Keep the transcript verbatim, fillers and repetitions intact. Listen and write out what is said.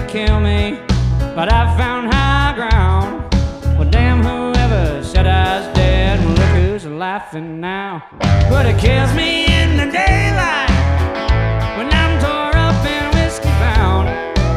kill me, but I found high ground. Well, damn, whoever said I was dead, well, look who's laughing now. But it kills me in the daylight,